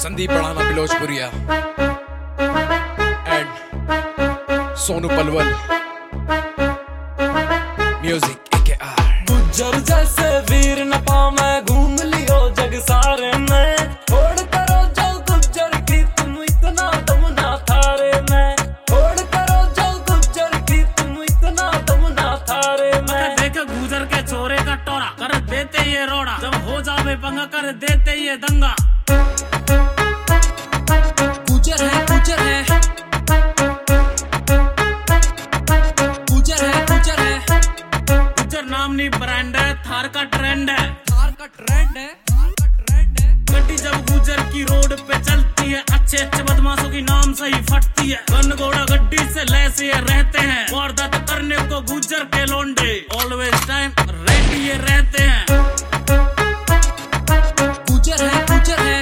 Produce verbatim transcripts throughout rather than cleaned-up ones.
Sandeep Badhana Bilochpuriya and Sonu Palwal music A K R. Gujjar जैसे वीर न पावे घूम लियो जग सारे में, छोड़ करो जो गुज्जर की तुम इतना दम ना थारे में, छोड़ करो जो गुज्जर की तुम इतना दम ना थारे में। देख गुजर के छोरे का टोरा कर देते ये रोड़ा, जब हो जावे पंगा कर देते ये दंगा। गुज्जर है गुज्जर है गुज्जर है गुज्जर है गुज्जर नामनी ब्रांड है, थार का ट्रेंड है, थार का ट्रेंड है, थार का ट्रेंड है। गड्डी जब गुज्जर की रोड पे चलती है, अच्छे अच्छे बदमाशों की नाम से ही फटती है। गन घोड़ा गड्डी से लैस ये रहते हैं, वारदात करने को गुज्जर के लोंडे ऑलवेज टाइम रेडी ये रहते हैं। गुज्जर है गुज्जर है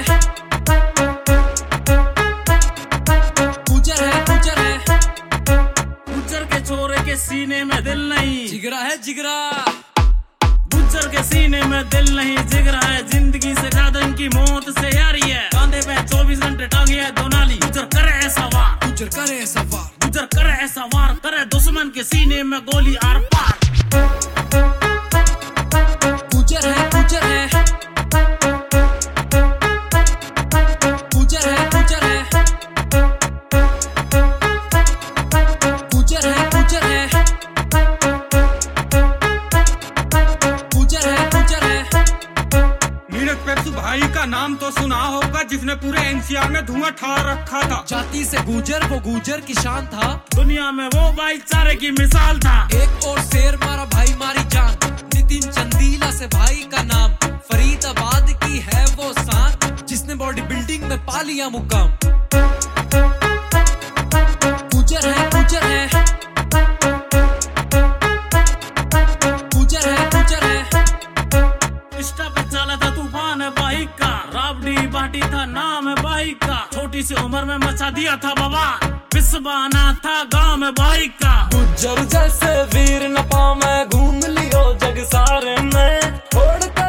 गुज्जर है गुज्जर है गुज्जर के छोरे के सीने में दिल नहीं, जिगरा है जिगरा। गुज्जर के सीने में दिल नहीं, जिगरा है। जिंदगी से ज्यादा इनकी मौत से यारी है, कांधे पे चौबीस घंटे टांगी है दोनाली। गुज्जर करे ऐसा वार, गुज्जर करे ऐसा वार, गुज्जर करे ऐसा वार, करे दुश्मन के सीने में गोली आर पार। गुज्जर है गुज्जर है गुज्जर है गुज्जर है गुज्जर है गुज्जर है गुज्जर है गुज्जर है। नीरज पेप्सू भाई का नाम तो सुना होगा, जिसने पूरे एनसीआर में धुआं ठा रखा था। जाति से गुजर वो गुजर की शान था, दुनिया में वो भाईचारे की मिसाल था। एक और शेर मारा भाई मारी जान, नितिन चंदीला से भाई का नाम। फरीदाबाद की है वो शान, जिसने बॉडी बिल्डिंग में पा लिया मुकाम। गुज्जर है गुज्जर है गुज्जर है गुज्जर है। इंस्टा पे चला था तूफान है बाइक का, राबड़ी बाटी था नाम है बाइक का। छोटी सी उम्र में मचा दिया था बाबा, पिसवाना था गांव में बाइक का। गुज्जर जैसे वीर न पावे घूम लियो जग सारे में, छोड़ कर